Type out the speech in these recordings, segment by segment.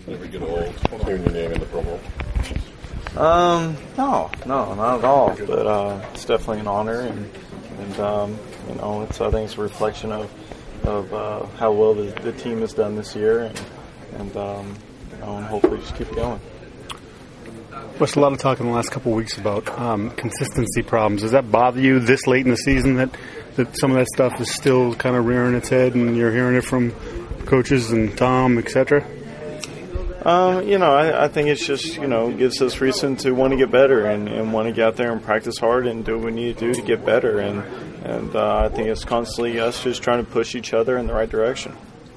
Ever get old hearing your name in the Pro Bowl? No, not at all. But it's definitely an honor, and you know, I think it's a reflection of how well the team has done this year, and hopefully just keep it going. There's a lot of talk in the last couple of weeks about consistency problems. Does that bother you this late in the season that some of that stuff is still kind of rearing its head, and you're hearing it from coaches and Tom, etc.? I think it's just, gives us reason to want to get better and want to get out there and practice hard and do what we need to do to get better. And I think it's constantly us just trying to push each other in the right direction.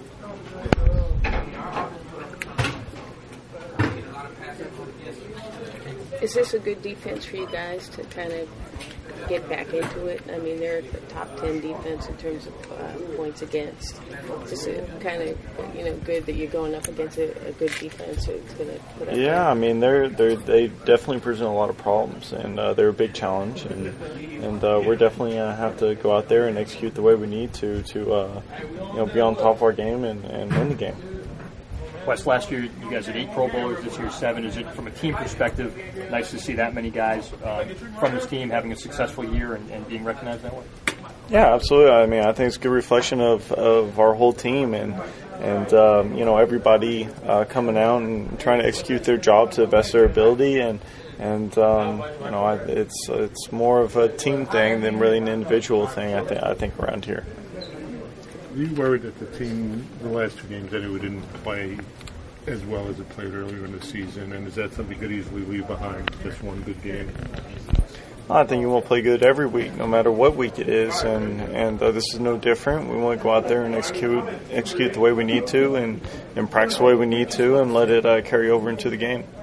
Is this a good defense for you guys to kind of get back into it? I mean, they're the top 10 defense in terms of points against. Is it kind of, good that you're going up against a good defense that's going to put up? Yeah, I mean, they definitely present a lot of problems, and they're a big challenge, and we're definitely going to have to go out there and execute the way we need to be on top of our game and win the game. Wes, last year you guys had 8 Pro Bowlers, this year 7. Is it, from a team perspective, nice to see that many guys from this team having a successful year and being recognized that way? Yeah, absolutely. I mean, I think it's a good reflection of our whole team and everybody coming out and trying to execute their job to the best of their ability, it's more of a team thing than really an individual thing. I think around here. Are you worried that the team, the last 2 games anyway, didn't play as well as it played earlier in the season? And is that something you could easily leave behind, just one good game? I think you will play good every week, no matter what week it is, and this is no different. We want to go out there and execute the way we need to and practice the way we need to and let it carry over into the game.